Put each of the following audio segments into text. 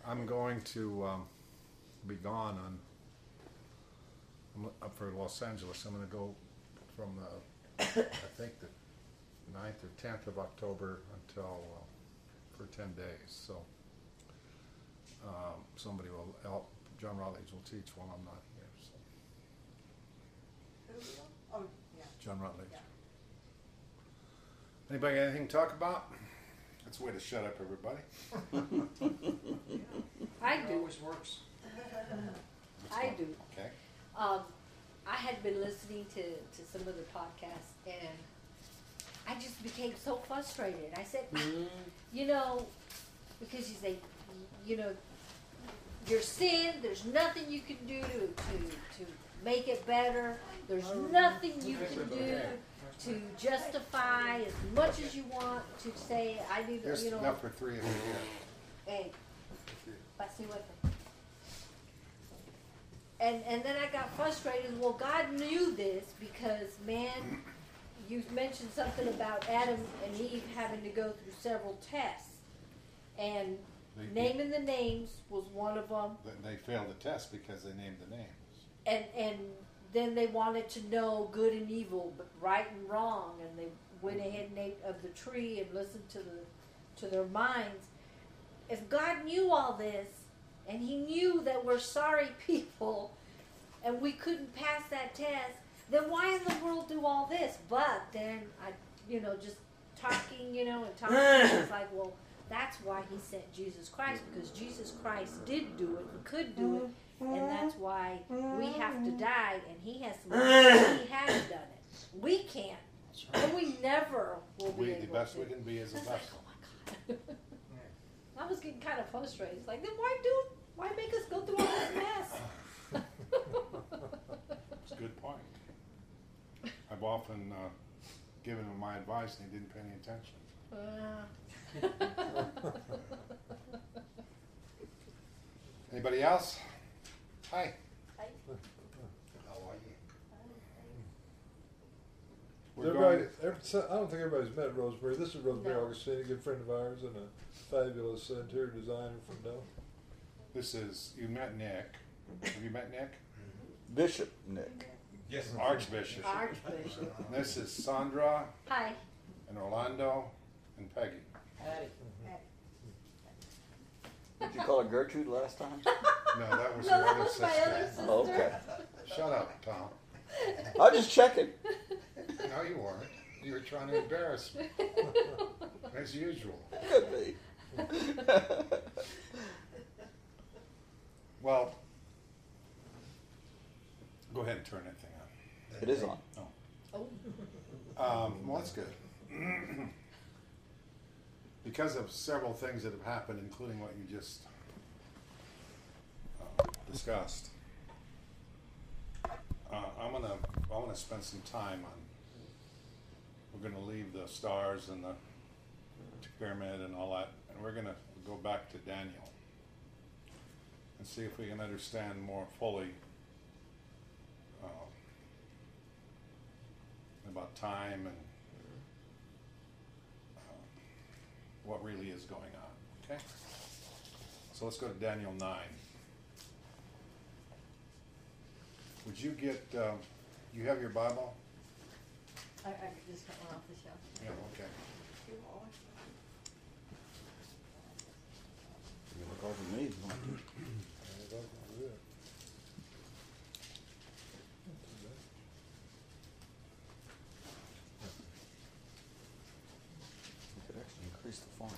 I'm going to be gone on. I'm up for Los Angeles. I'm going to go from the, I think the 9th or 10th of October until for 10 days. So somebody will help. John Rutledge will teach while I'm not here. So. Oh, yeah. John Rutledge. Yeah. Anybody got anything to talk about? That's a way to shut up everybody. I It do. always works. I do. Okay. I had been listening to some of the podcasts, and I just became so frustrated. I said, you know, because you say, you know, your sin, there's nothing you can do to make it better. There's nothing you can do to justify as much as you want to say, I do, There's you know. enough for 3 of you here. Hey, pase hueco. And then I got frustrated. Well, God knew this because, man, you mentioned something about Adam and Eve having to go through several tests. And naming the names was one of them. They failed the test because they named the names. And then they wanted to know good and evil, but right and wrong. And they went ahead and ate of the tree and listened to their minds. If God knew all this, and He knew that we're sorry people, and we couldn't pass that test, then why in the world do all this? But then I, just talking, and talking, it's like, well, that's why He sent Jesus Christ, because Jesus Christ did do it and could do it, and that's why we have to die, and He has to. He has done it. We can't, and we never will be able to. The best we can be is the It's best. like, oh my God. I was getting kind of frustrated. It's like, then why make us go through all this mess? It's a good point. I've often given him my advice and he didn't pay any attention. Anybody else? Hi. Hi. How are you? Everybody, I don't think everybody's met Rosemary. This is Rosemary No. Augustine, a good friend of ours and a fabulous interior designer from Dell. You met Nick. Have you met Nick? Bishop Nick. Yes. Archbishop. Archbishop. And this is Sandra Hi. and Orlando and Peggy. Did you call her Gertrude last time? No, that was No, your that other was sister. my other sister. Oh, okay. Shut up, Tom. I'm just checking. No, you weren't. You were trying to embarrass me. As usual. Could be. Well, go ahead and turn that thing on. It is on. Oh. Well, that's good. Because of several things that have happened, including what you just discussed, I want to spend some time on. We're going to leave the stars and the pyramid and all that, and we're going to go back to Daniel and see if we can understand more fully about time and what really is going on. Okay? So let's go to Daniel 9. Would you get, you have your Bible? I just got one off the shelf. Yeah, okay. You look over me. You could actually increase the font.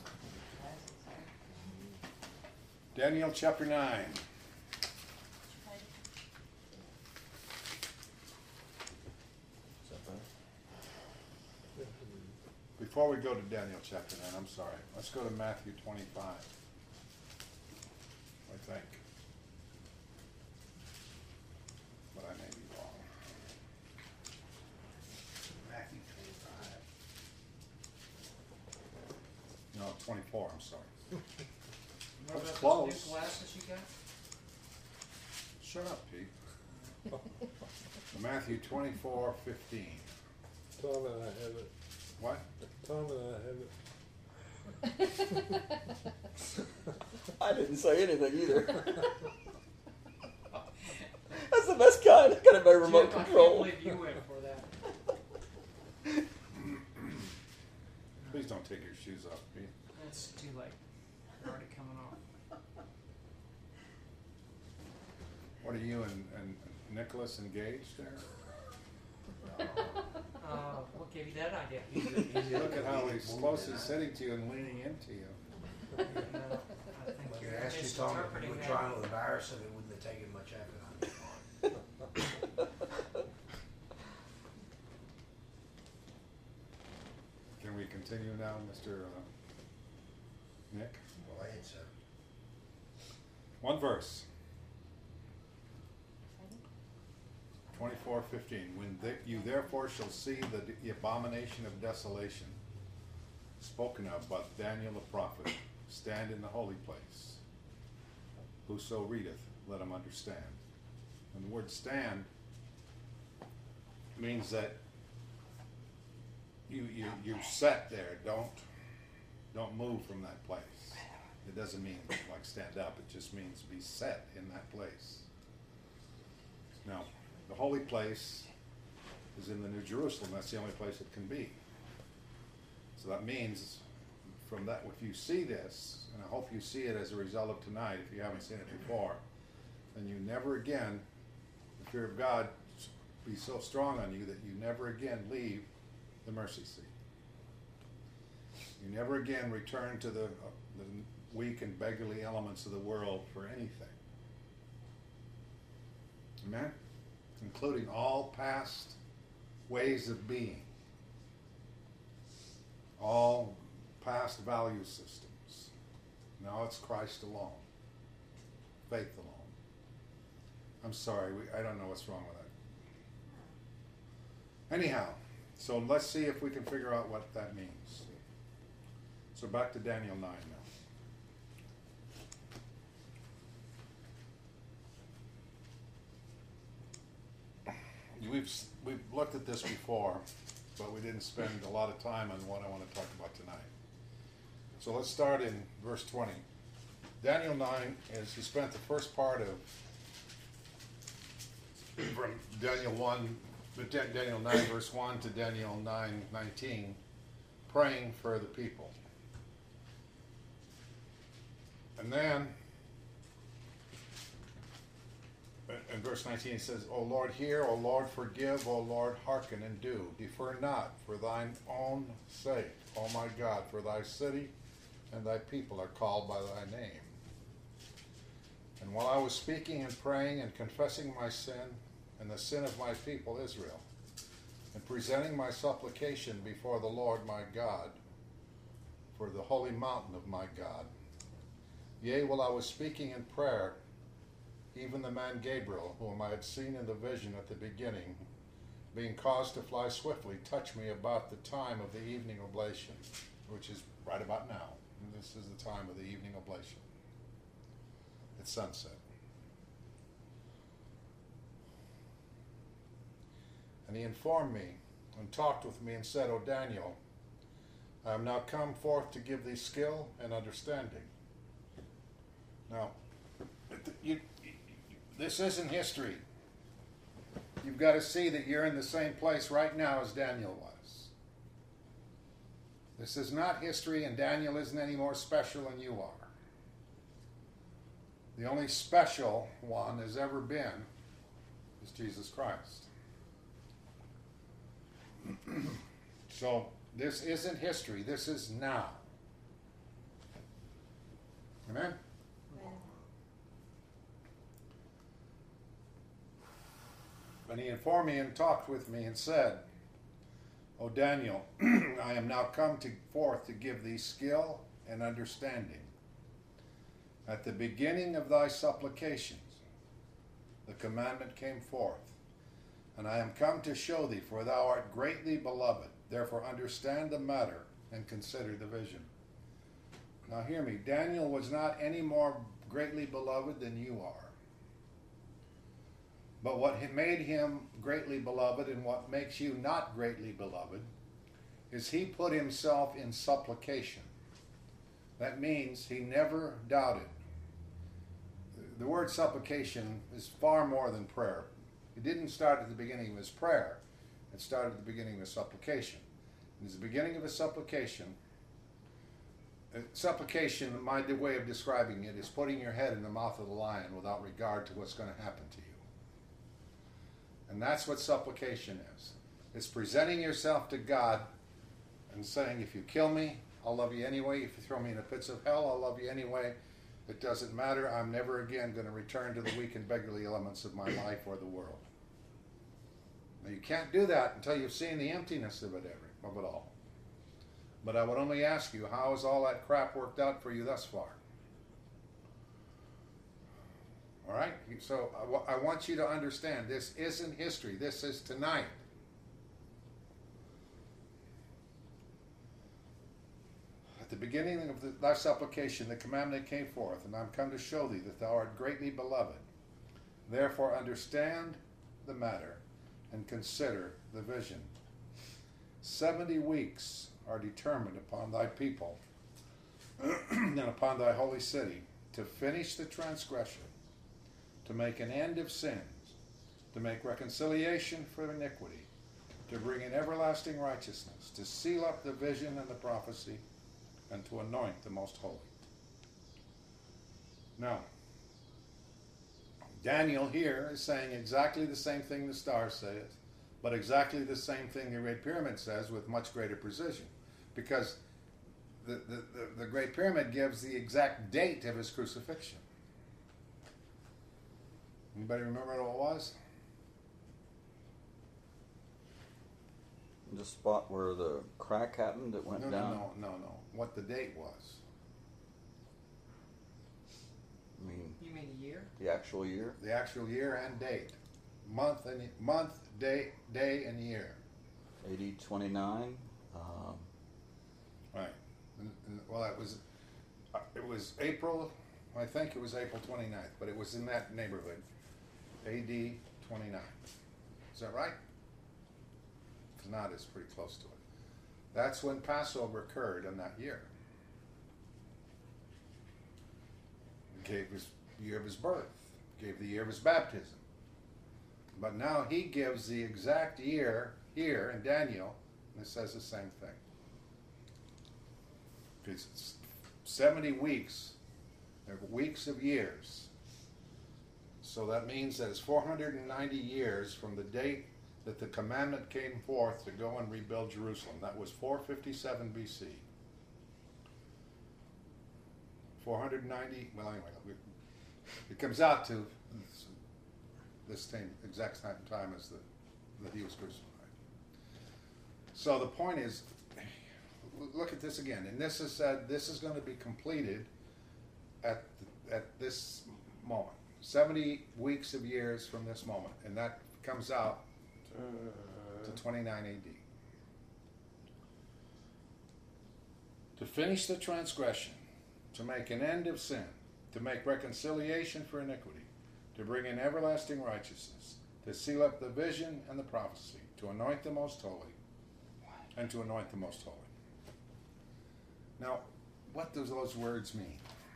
Daniel chapter 9. Is that better? Before we go to Daniel chapter 9, I'm sorry. Let's go to Matthew 25. I think. But I may be wrong. Matthew 25. No, 24, I'm sorry. Remember That's those close. new glasses you got? Shut up, Pete. Matthew 24:15. Tom and I have it. What? Tom and I have it. I didn't say anything either. That's the best kind. I got it by remote Jim, control. I can't believe you went for that. Please don't take your shoes off, Pete. It's too late. They're already coming off. What are you and Nicholas engaged there? What gave you that idea? Look at how he's closely sitting to you and leaning into you. I think When you're they asked you, Tom, if you misinterpreting were that. trying to embarrass him, it wouldn't have taken much effort on your part. Can we continue now, Mr. Nick? Go ahead, sir. One verse. 24:15. When you therefore shall see the abomination of desolation spoken of by Daniel the prophet, stand in the holy place. Whoso readeth, let him understand. And the word stand means that you set there. Don't move from that place. It doesn't mean like stand up. It just means be set in that place. Now, the holy place is in the New Jerusalem. That's the only place it can be. So that means from that, if you see this, and I hope you see it as a result of tonight, if you haven't seen it before, then you never again, the fear of God be so strong on you that you never again leave the mercy seat. You never again return to the weak and beggarly elements of the world for anything. Amen? Including all past ways of being, all past value systems. Now it's Christ alone, faith alone. I'm sorry, I don't know what's wrong with that. Anyhow, so let's see if we can figure out what that means. So back to Daniel 9 now. We've looked at this before, but we didn't spend a lot of time on what I want to talk about tonight. So let's start in verse 20. Daniel 9 is, he spent the first part of, from Daniel 9 verse 1 to Daniel 9:19, praying for the people. And then, in verse 19 it says, O Lord, hear, O Lord, forgive, O Lord, hearken and do. Defer not for thine own sake, O my God, for thy city and thy people are called by thy name. And while I was speaking and praying and confessing my sin and the sin of my people Israel, and presenting my supplication before the Lord my God, for the holy mountain of my God, yea, while I was speaking in prayer, even the man Gabriel, whom I had seen in the vision at the beginning, being caused to fly swiftly, touched me about the time of the evening oblation, which is right about now. And this is the time of the evening oblation. It's sunset. And he informed me and talked with me and said, O Daniel, I am now come forth to give thee skill and understanding. Now, this isn't history. You've got to see that you're in the same place right now as Daniel was. This is not history, and Daniel isn't any more special than you are. The only special one has ever been is Jesus Christ. So this isn't history. This is now. Amen? And he informed me and talked with me and said, O Daniel, I am now come forth to give thee skill and understanding. At the beginning of thy supplications, the commandment came forth, and I am come to show thee, for thou art greatly beloved. Therefore understand the matter and consider the vision. Now hear me, Daniel was not any more greatly beloved than you are. But what made him greatly beloved and what makes you not greatly beloved is he put himself in supplication. That means he never doubted. The word supplication is far more than prayer. It didn't start at the beginning of his prayer. It started at the beginning of his supplication. In the beginning of his supplication, my way of describing it, is putting your head in the mouth of the lion without regard to what's going to happen to you. And that's what supplication is. It's presenting yourself to God and saying, if you kill me, I'll love you anyway. If you throw me in the pits of hell, I'll love you anyway. It doesn't matter. I'm never again going to return to the weak and beggarly elements of my life or the world. Now, you can't do that until you've seen the emptiness of it all. But I would only ask you, how has all that crap worked out for you thus far? All right? So I want you to understand, this isn't history. This is tonight. At the beginning of thy supplication, the commandment came forth, and I'm come to show thee that thou art greatly beloved. Therefore understand the matter and consider the vision. 70 weeks are determined upon thy people and upon thy holy city to finish the transgression, to make an end of sins, to make reconciliation for iniquity, to bring in everlasting righteousness, to seal up the vision and the prophecy, and to anoint the most holy. Now, Daniel here is saying exactly the same thing the star says, but exactly the same thing the Great Pyramid says with much greater precision, because the Great Pyramid gives the exact date of his crucifixion. Anybody remember what it was? The spot where the crack happened that went down? No. What the date was. I mean, You mean a year? the actual year? The actual year and date. Month, day, and year. AD 29. Right. Well, it was April, I think it was April 29th, but it was in that neighborhood. AD 29. Is that right? If not, it's pretty close to it. That's when Passover occurred in that year. Gave his year of his birth, gave the year of his baptism. But now he gives the exact year here in Daniel, and it says the same thing. It's 70 weeks, they're weeks of years. So that means that it's 490 years from the date that the commandment came forth to go and rebuild Jerusalem. That was 457 BC. 490, well anyway, it comes out to this same exact time as that he was crucified. So the point is, look at this again, and this is said this is going to be completed at this moment. 70 weeks of years from this moment, and that comes out to 29 AD. To finish the transgression, to make an end of sin, to make reconciliation for iniquity, to bring in everlasting righteousness, to seal up the vision and the prophecy, to anoint the most holy, and to anoint the most holy. Now, what does those words mean?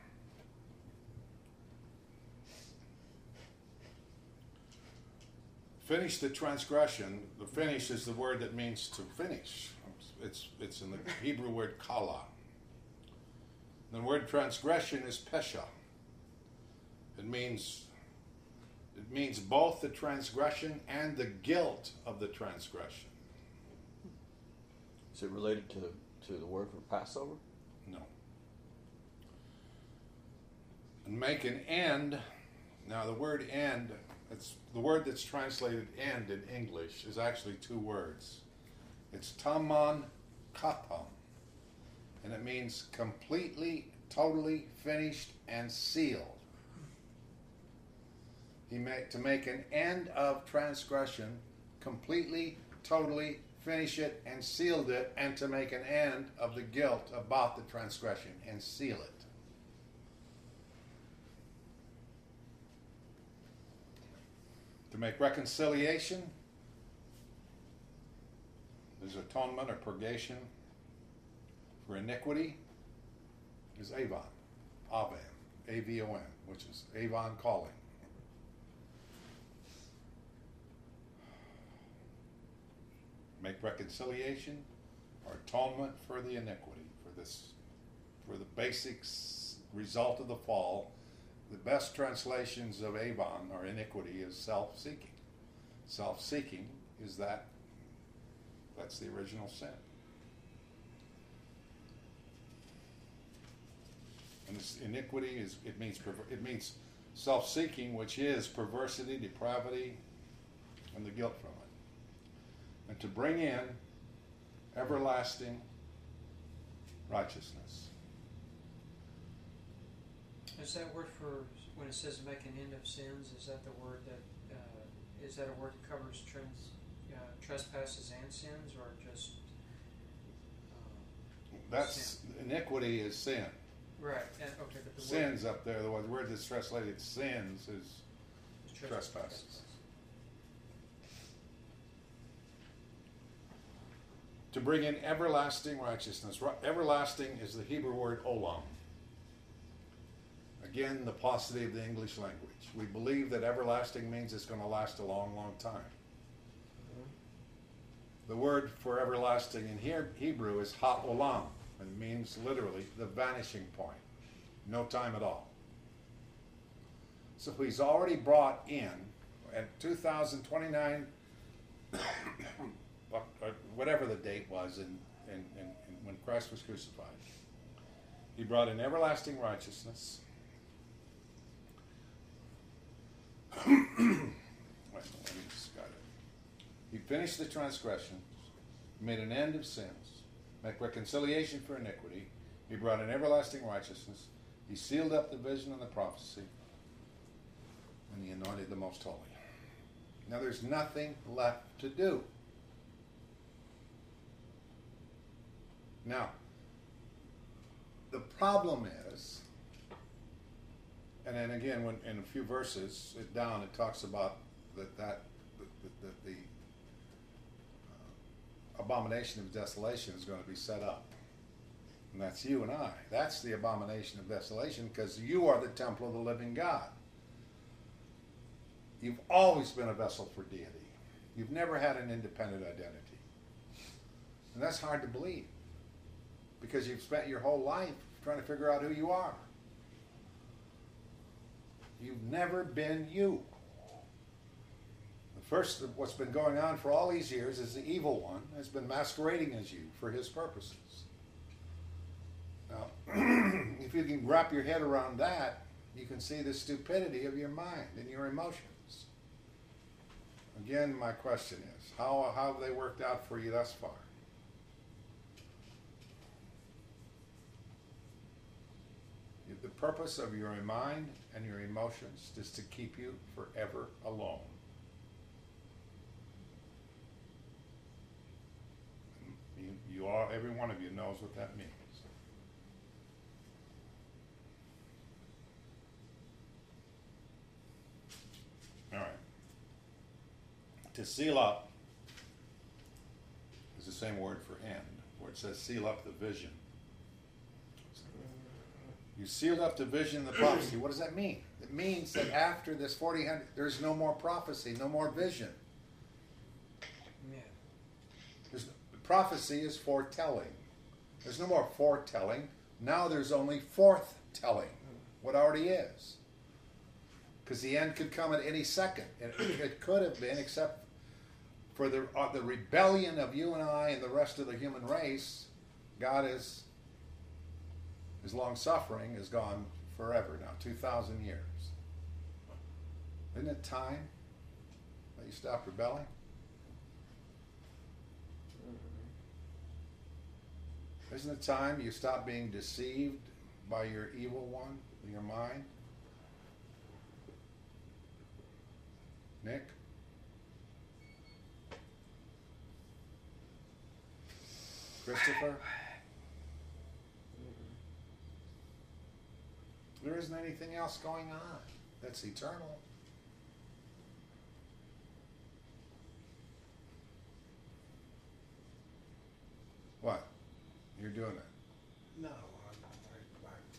Finish the transgression. The finish is the word that means to finish. It's in the Hebrew word kala. The word transgression is pesha. It means both the transgression and the guilt of the transgression. Is it related to the word for Passover? No. And make an end. Now the word end, it's the word that's translated end in English is actually two words. It's taman kapam. And it means completely, totally finished and sealed. To make an end of transgression, completely, totally finish it and sealed it, and to make an end of the guilt about the transgression and seal it. To make reconciliation, there's atonement or purgation for iniquity, is Avon, Avon, A-V-O-N, which is Avon calling. Make reconciliation or atonement for the iniquity, for the basics result of the fall. The best translations of Avon or iniquity is self-seeking. Self-seeking is that's the original sin. And this iniquity it means self-seeking, which is perversity, depravity, and the guilt from it. And to bring in everlasting righteousness. Is that word for when it says make an end of sins? Is that the word that is that a word that covers trespasses and sins, or just That's sin? iniquity is sin. Right. And, okay, but the Sins up there. The word that's translated sins is word trespasses. To bring in everlasting righteousness. Everlasting is the Hebrew word olam. Again, the paucity of the English language. We believe that everlasting means it's going to last a long, long time. The word for everlasting in Hebrew is ha-olam, and means literally the vanishing point. No time at all. So he's already brought in, at 2029, whatever the date was in when Christ was crucified, he brought in everlasting righteousness. He finished the transgressions, made an end of sins, make reconciliation for iniquity. He brought in everlasting righteousness. He sealed up the vision and the prophecy, and he anointed the most holy. Now there's nothing left to do. Now, the problem is, and then again, when in a few verses down, it talks about the abomination of desolation is going to be set up. And that's you and I. That's the abomination of desolation, because you are the temple of the living God. You've always been a vessel for deity. You've never had an independent identity. And that's hard to believe, because you've spent your whole life trying to figure out who you are. You've never been you. First, what's been going on for all these years is the evil one has been masquerading as you for his purposes. Now, if you can wrap your head around that, you can see the stupidity of your mind and your emotions. Again, my question is, how have they worked out for you thus far? The purpose of your mind and your emotions is to keep you forever alone. You all, every one of you knows what that means. All right. To seal up is the same word for end, where it says seal up the vision. You sealed up the vision and the prophecy. What does that mean? It means that after this 4,000, there's no more prophecy, no more vision. Yeah. Prophecy is foretelling. There's no more foretelling. Now there's only forthtelling what already is. Because the end could come at any second. And it could have been, except for the rebellion of you and I and the rest of the human race. God is, his long suffering is gone forever now, 2,000 years. Isn't it time that you stop rebelling? Isn't it time you stop being deceived by your evil one, your mind? Nick? Christopher? There isn't anything else going on that's eternal. What? You're doing it. No, I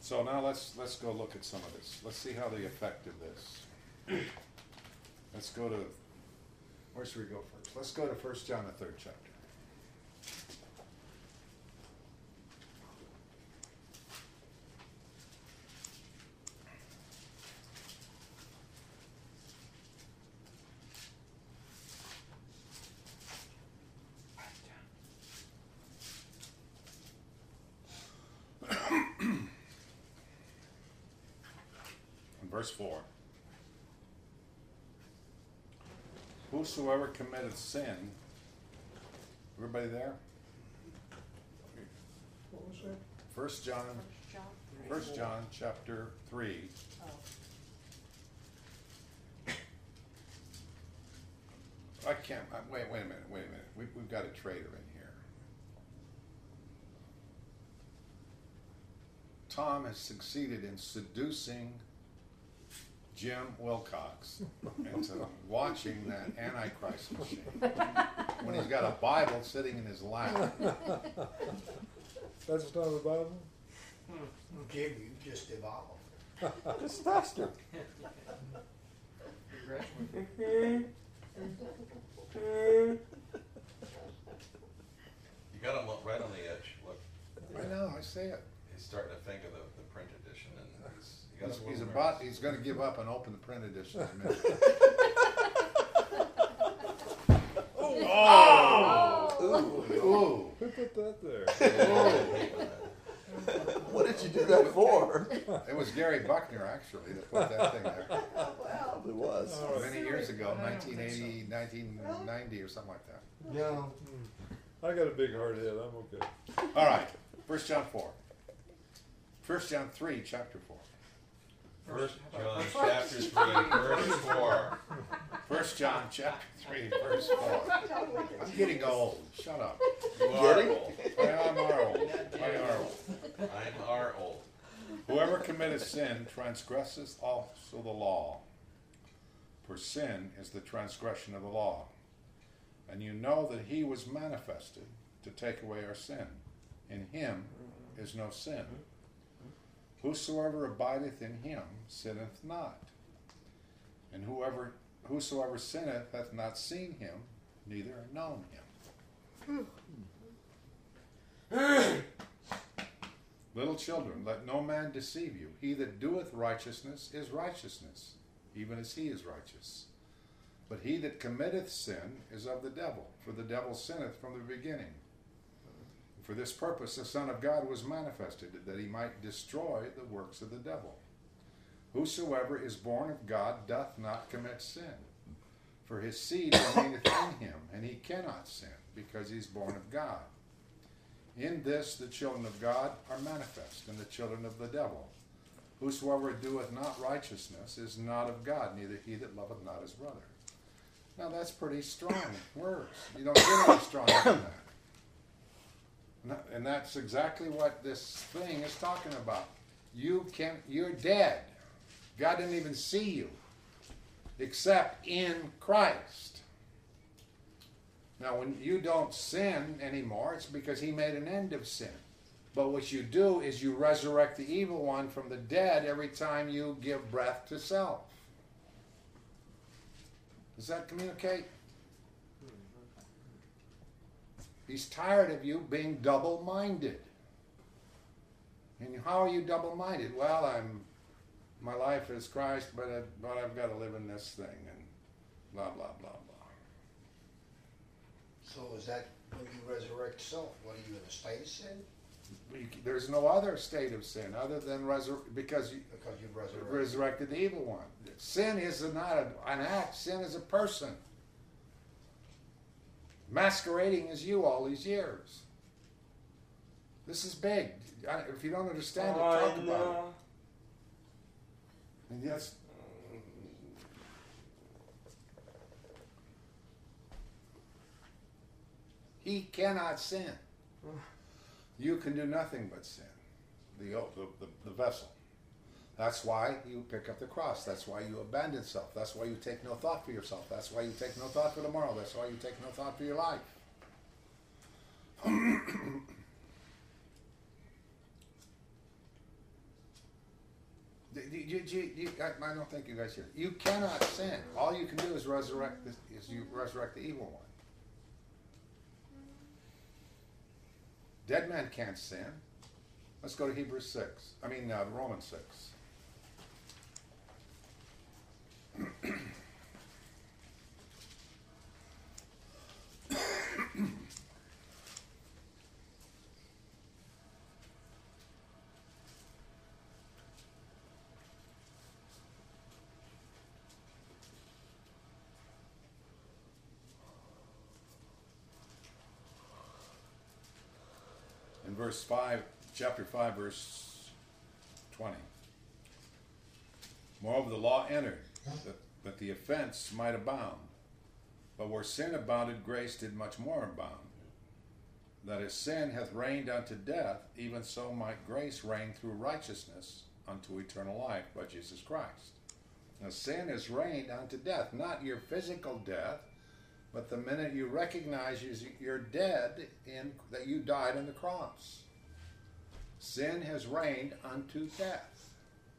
So now let's go look at some of this. Let's see how the effect of this. Let's go to, where should we go first? Let's go to 1 John, the 3rd chapter. Verse 4. Whosoever committeth sin, everybody there? What was that? 1 John, John? 1 John chapter 3. Oh. I can't, wait a minute. We've got a traitor in here. Tom has succeeded in seducing Jim Wilcox into watching that Antichrist machine when he's got a Bible sitting in his lap. That's not the Bible? Jim, you just evolved. It's faster. Congratulations. You got him right on the edge. Look, I know, I see it. he's starting to think of the print edition, and you got He's going to give up and open the print edition in a minute. Ooh. Who put that there? What did you do that for? It was Gary Buckner, actually, that put that thing there. It was. Many years ago, 1980, 1990 or something like that. No. I got a big hard head. I'm okay. All right, 1 John 4. 1 John 3, chapter 4. First John chapter 3, verse 4. 1 John chapter 3, verse 4. I'm getting old. Shut up. You are old. I am old. I are old. Whoever committeth sin transgresseth also the law. For sin is the transgression of the law. And you know that he was manifested to take away our sin. In him is no sin. Whosoever abideth in him sinneth not. And whosoever sinneth hath not seen him, neither known him. Little children, let no man deceive you. He that doeth righteousness is righteousness, even as he is righteous. But he that committeth sin is of the devil, for the devil sinneth from the beginning. For this purpose the Son of God was manifested, that he might destroy the works of the devil. Whosoever is born of God doth not commit sin, for his seed remaineth in him, and he cannot sin, because he is born of God. In this the children of God are manifest, and the children of the devil. Whosoever doeth not righteousness is not of God, neither he that loveth not his brother. Now that's pretty strong words. You don't get any stronger than that. And that's exactly what this thing is talking about. You're dead. God didn't even see you, except in Christ. Now, when you don't sin anymore, it's because he made an end of sin. But what you do is you resurrect the evil one from the dead every time you give breath to self. Does that communicate? He's tired of you being double-minded. And how are you double-minded? Well, my life is Christ, but I've got to live in this thing, and blah, blah, blah, blah. So is that when you resurrect self? What are you in a state of sin? There's no other state of sin other than because you've resurrected. resurrected the evil one. Sin is not an act. Sin is a person masquerading as you all these years. This is big. If you don't understand it, talk about it. And yes, he cannot sin. You can do nothing but sin. The vessel. That's why you pick up the cross. That's why you abandon self. That's why you take no thought for yourself. That's why you take no thought for tomorrow. That's why you take no thought for your life. I don't think you guys hear. You cannot sin. All you can do is resurrect the evil one. Dead man can't sin. Let's go to Romans 6. In chapter 5, verse 20. Moreover, the law entered, that the offense might abound. But where sin abounded, grace did much more abound. That as sin hath reigned unto death, even so might grace reign through righteousness unto eternal life by Jesus Christ. Now sin has reigned unto death, not your physical death, but the minute you recognize you're dead, that you died on the cross. Sin has reigned unto death.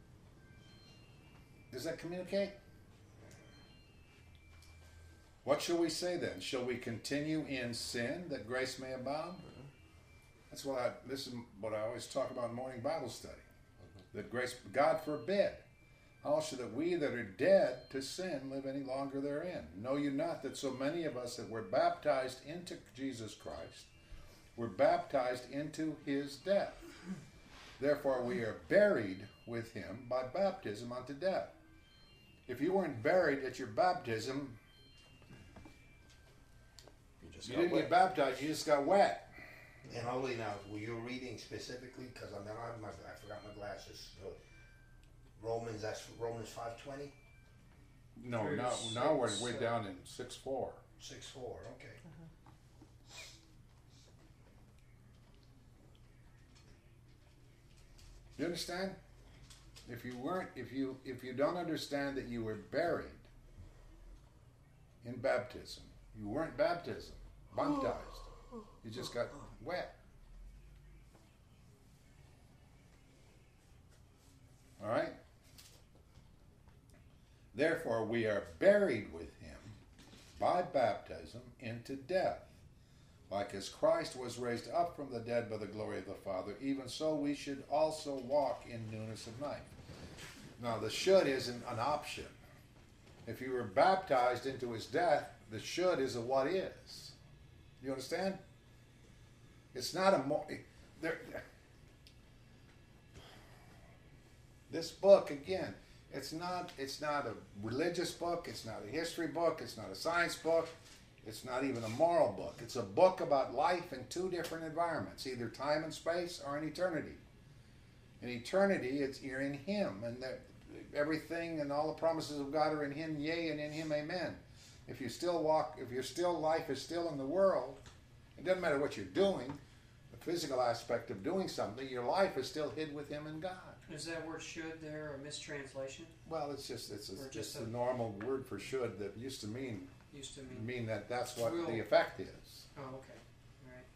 Does that communicate? What shall we say then? Shall we continue in sin that grace may abound? This is what I always talk about in morning Bible study. That grace, God forbid. How shall that we that are dead to sin live any longer therein? Know you not that so many of us that were baptized into Jesus Christ were baptized into his death? Therefore we are buried with him by baptism unto death. If you weren't buried at your baptism, you didn't get baptized, you just got wet. And Holy, now, were you reading specifically? Because I forgot my glasses. That's Romans 5:20? No, now we're down in 6:4. 6:4, okay. You understand? If you don't understand that you were buried in baptism, you weren't baptized. You just got wet. All right? Therefore, we are buried with him by baptism into death. Like as Christ was raised up from the dead by the glory of the Father, even so we should also walk in newness of life. Now, the should isn't an option. If you were baptized into his death, the should is a what is. You understand? It's not this book, again, it's not a religious book, it's not a history book, it's not a science book, it's not even a moral book. It's a book about life in two different environments, either time and space or in eternity. In eternity, you're in him, and everything and all the promises of God are in him, yea, and in him, amen. If your life is still in the world, it doesn't matter what you're doing, the physical aspect of doing something, your life is still hid with him in God. Is that word "should" there a mistranslation? Well, it's a normal word for should that used to mean that's what the effect is. Oh, okay. All right.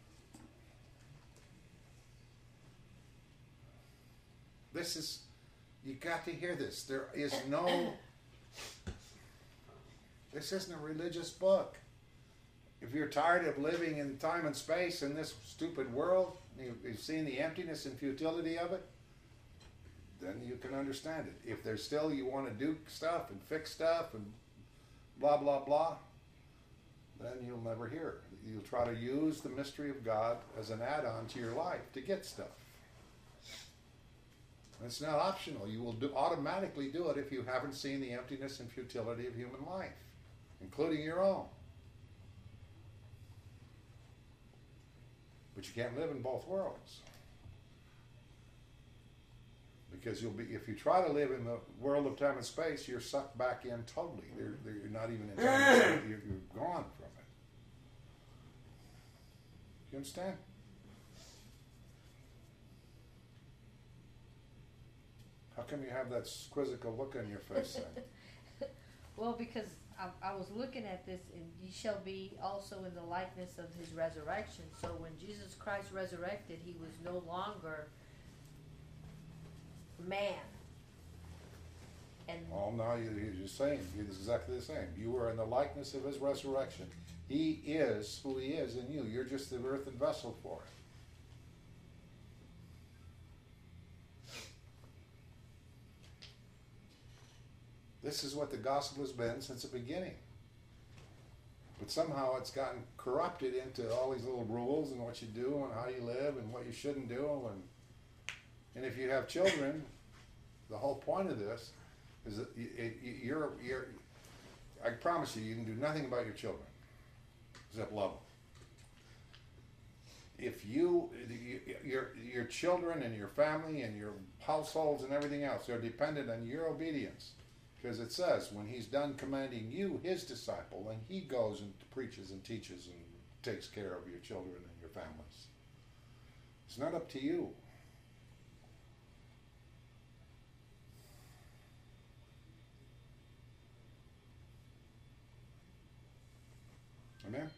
You got to hear this. This isn't a religious book. If you're tired of living in time and space in this stupid world, you've seen the emptiness and futility of it, then you can understand it. If there's still you want to do stuff and fix stuff and blah, blah, blah, then you'll never hear it. You'll try to use the mystery of God as an add-on to your life to get stuff. It's not optional. You will automatically do it if you haven't seen the emptiness and futility of human life, including your own. But you can't live in both worlds. Because if you try to live in the world of time and space, you're sucked back in totally. You're not even in time and space. You're gone from it. You understand? How come you have that quizzical look on your face then? Well, because I was looking at this, and ye shall be also in the likeness of his resurrection. So when Jesus Christ resurrected, he was no longer man. And Oh, no, you're just saying, it's exactly the same. You are in the likeness of his resurrection. He is who he is in you. You're just the earthen vessel for it. This is what the gospel has been since the beginning. But somehow it's gotten corrupted into all these little rules and what you do and how you live and what you shouldn't do. And if you have children, the whole point of this is that you're I promise you, you can do nothing about your children except love them. If your children and your family and your households and everything else are dependent on your obedience, because it says when he's done commanding you, his disciple, then he goes and preaches and teaches and takes care of your children and your families. It's not up to you. Amen?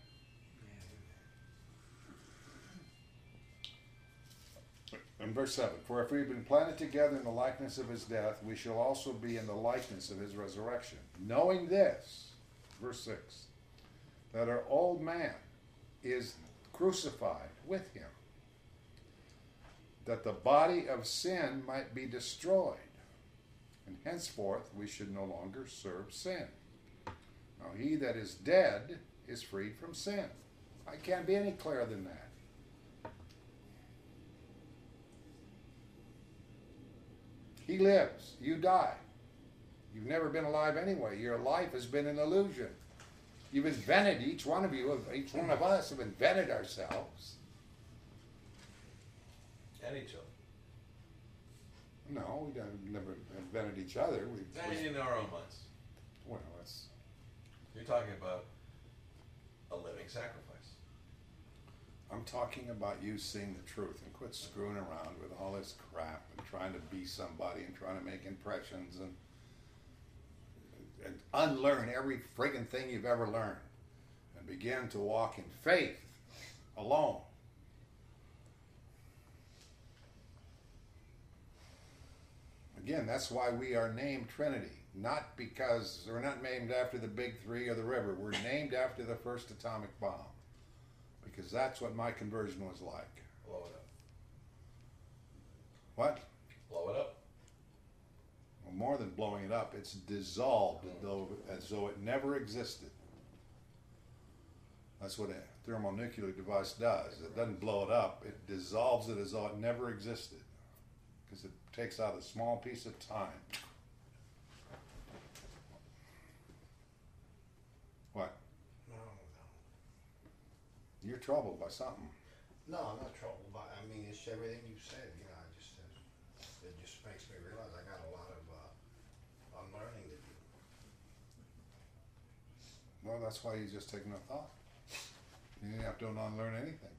In verse 7, for if we've been planted together in the likeness of his death, we shall also be in the likeness of his resurrection. Knowing this, verse 6, that our old man is crucified with him, that the body of sin might be destroyed, and henceforth we should no longer serve sin. Now he that is dead is freed from sin. I can't be any clearer than that. He lives, you die. You've never been alive anyway. Your life has been an illusion. You've invented, each one of us have invented ourselves. And each other. No, we never invented each other. And in our own minds. Well, that's... You're talking about a living sacrifice. I'm talking about you seeing the truth and quit screwing around with all this crap and trying to be somebody and trying to make impressions and unlearn every friggin' thing you've ever learned and begin to walk in faith alone. Again, that's why we are named Trinity. Not because we're not named after the big three or the river. We're named after the first atomic bomb. Because that's what my conversion was like. Blow it up. What? Blow it up. Well, more than blowing it up, it's dissolved as though it never existed. That's what a thermonuclear device does. It doesn't blow it up. It dissolves it as though it never existed. Because it takes out a small piece of time. What? No. You're troubled by something. No, I'm not troubled by. I mean, it's everything you said. You know, it just makes me realize I got a lot of unlearning to do. Well, that's why you just take no thought. You didn't have to unlearn anything.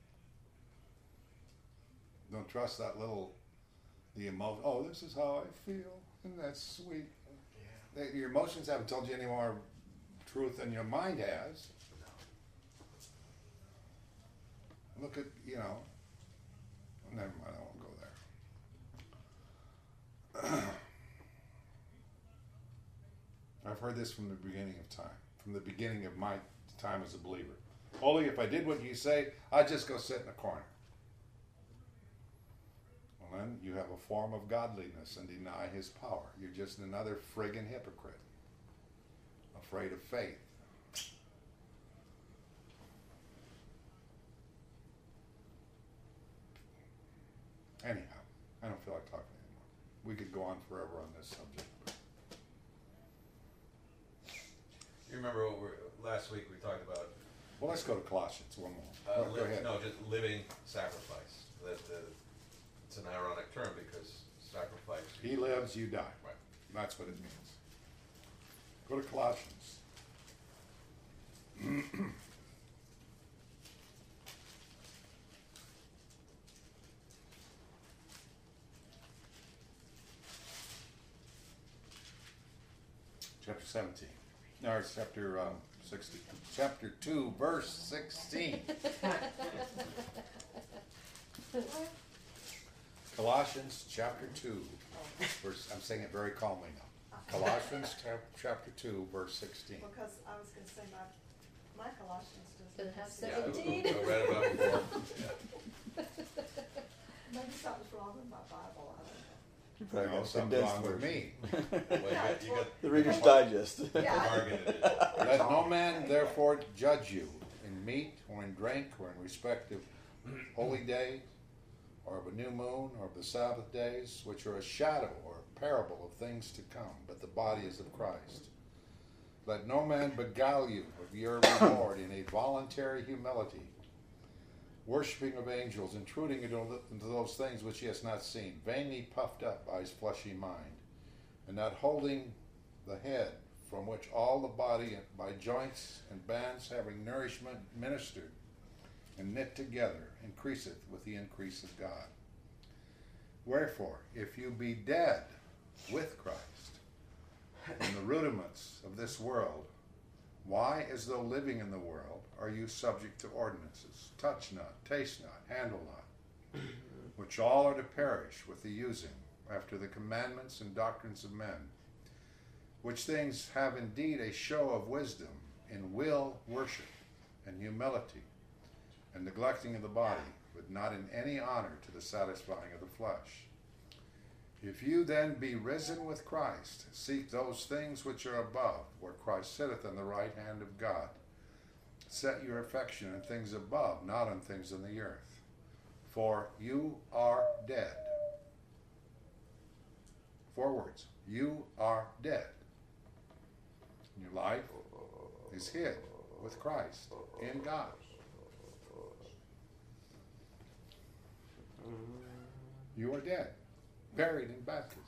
Don't trust that the emotion. Oh, this is how I feel, and that's sweet. Yeah. Your emotions haven't told you any more truth than your mind has. Look at, never mind, I won't go there. I've heard this from the beginning of time, from the beginning of my time as a believer. Only if I did what you say, I'd just go sit in a corner. Well, then you have a form of godliness and deny his power. You're just another friggin' hypocrite, afraid of faith. Anyhow, I don't feel like talking anymore. We could go on forever on this subject. You remember last week we talked about Well, let's go to Colossians one more. Go ahead. just living sacrifice. It's an ironic term because sacrifice. He lives, you die. Right. That's what it means. Go to Colossians. Chapter 17. No, it's chapter 16. Chapter 2, verse 16. Colossians chapter 2. Verse, I'm saying it very calmly now. Colossians chapter 2, verse 16. Because I was gonna say my Colossians Doesn't doesn't have have 17. I read about it before. Maybe something's wrong with my Bible, I don't You probably No, got a something's condensed wrong with version. me. Well, you got The Reader's Digest. know. Yeah. bargain edition. Let no man therefore judge you in meat or in drink or in respect of holy days or of a new moon or of the Sabbath days, which are a shadow or a parable of things to come, but the body is of Christ. Let no man beguile you of your reward in a voluntary humility, worshipping of angels, intruding into those things which he has not seen, vainly puffed up by his fleshy mind, and not holding the head, from which all the body by joints and bands having nourishment ministered and knit together increaseth with the increase of God. Wherefore, if you be dead with Christ in the rudiments of this world, why, as though living in the world, are you subject to ordinances? Touch not, taste not, handle not, which all are to perish with the using, after the commandments and doctrines of men, which things have indeed a show of wisdom in will worship and humility, and neglecting of the body, but not in any honor to the satisfying of the flesh. If you then be risen with Christ, seek those things which are above, where Christ sitteth on the right hand of God. Set your affection on things above, not on things on the earth. For you are dead. 4 words. You are dead. Your life is hid with Christ in God. You are dead, buried in baptism.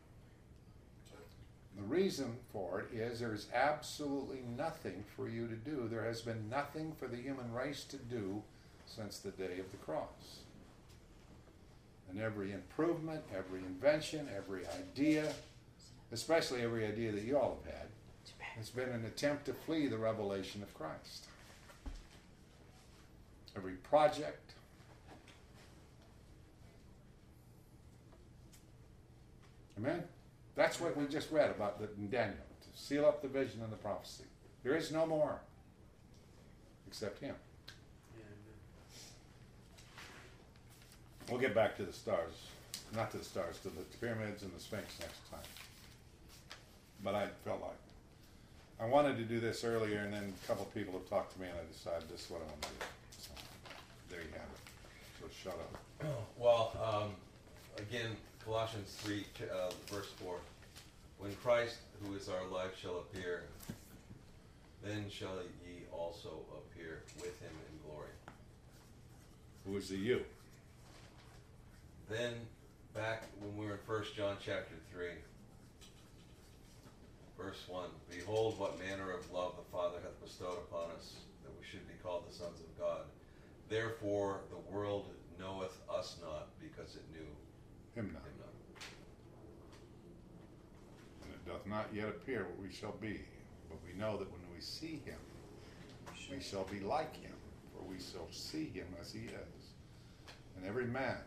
The reason for it is there is absolutely nothing for you to do. There has been nothing for the human race to do since the day of the cross. And every improvement, every invention, every idea, especially every idea that you all have had, has been an attempt to flee the revelation of Christ. Every project, amen? That's what we just read about in Daniel, to seal up the vision and the prophecy. There is no more except him. We'll get back to the stars, not to the stars, to the pyramids and the Sphinx next time. But I felt like I wanted to do this earlier, and then a couple of people have talked to me, and I decided this is what I want to do. So there you have it. So shut up. Well, again, Colossians 3, verse 4. When Christ, who is our life, shall appear, then shall ye also appear with him in glory. Who is the you? Then, back when we were in 1 John chapter 3, verse 1, behold what manner of love the Father hath bestowed upon us, that we should be called the sons of God. Therefore the world knoweth us not, because it knew Him not. him not. And it doth not yet appear what we shall be, but we know that when we see him, we shall be like him, for we shall see him as he is. And every man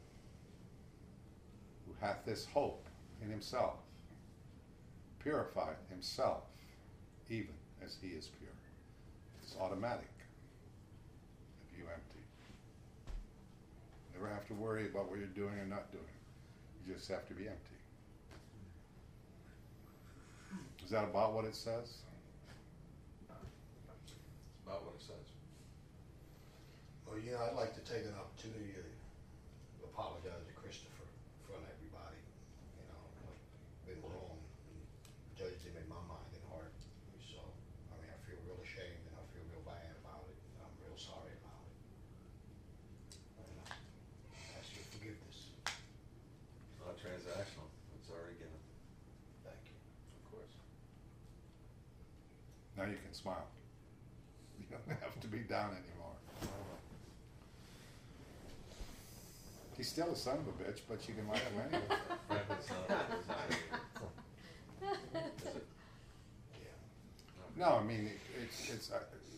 who hath this hope in himself purifieth himself, even as he is pure. It's automatic if you empty. Never have to worry about what you're doing or not doing. You just have to be empty. Is that about what it says? It's about what it says. Well, I'd like to take an opportunity to apologize to Christopher in front of everybody. I've been wrong and judged him in my mind and heart. So, I feel real ashamed and I feel real bad about it. And I'm real sorry about it. And I ask your forgiveness. It's not transactional. It's already given. Thank you. Of course. Now you can smile. You don't have to be down anymore. He's still a son of a bitch, but you can like him anyway. Frankly, it's not. Is it? Yeah. No, I mean, it's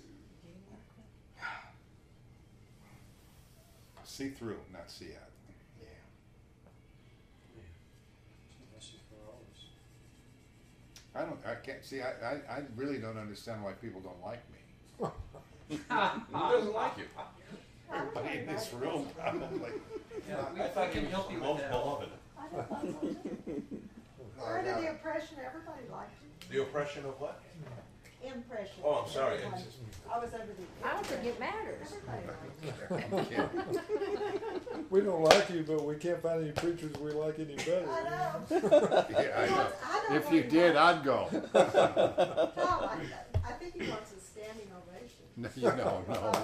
see through, not see out. Yeah. It's a message for all of us. can't see. I really don't understand why people don't like me. Who doesn't like you? Everybody in this room probably. Yeah, we can help you with Most that. beloved. I didn't like it. We're under the impression everybody liked you. The oppression of what? Impression. Oh, I'm sorry. Everybody- I was under the. I don't think it matters. Everybody liked you. We don't like you, but we can't find any preachers we like any better. I know. Yeah, I know. I don't If want you to did, go. I'd go. No, I think he wants a standing ovation. No, no.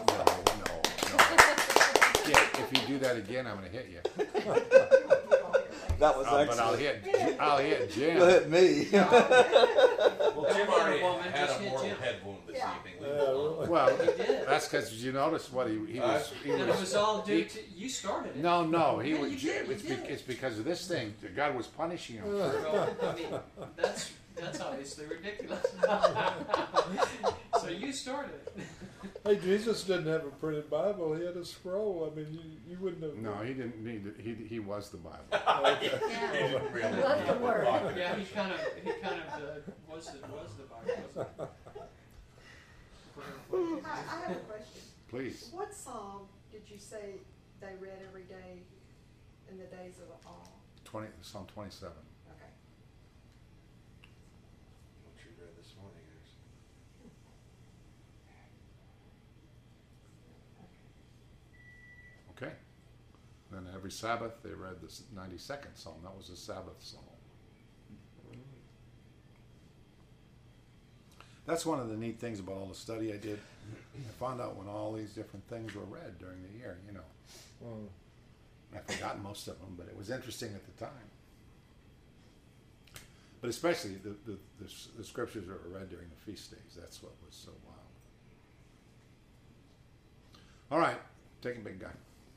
Yeah, if you do that again, I'm gonna hit you. That was But excellent. I'll hit You Jim. hit me. Well, Jim already woman, had just a hit mortal Jim. head wound this Yeah. evening. Yeah, really. Well, He did. that's because you noticed what he was. He And it was all due he- to, you started it. No, he Yeah, was. you did, you did. It's because of this thing. God was punishing him. Well, I mean, that's obviously ridiculous. So you started it. Hey, Jesus didn't have a printed Bible. He had a scroll. I mean, you wouldn't have. No, he didn't need it. He was the Bible. Yeah. Really? Love the word. Yeah, he kind of was the Bible, wasn't I have a question. Please. What psalm did you say they read every day in the days of awe? Psalm 27. Okay. What you read this morning is. Okay. Then every Sabbath they read the 92nd Psalm. That was a Sabbath Psalm. That's one of the neat things about all the study I did. I found out when all these different things were read during the year, you know. Mm. I've forgotten most of them, but it was interesting at the time. But especially the scriptures that were read during the feast days. That's what was so wild. All right, take a big guy.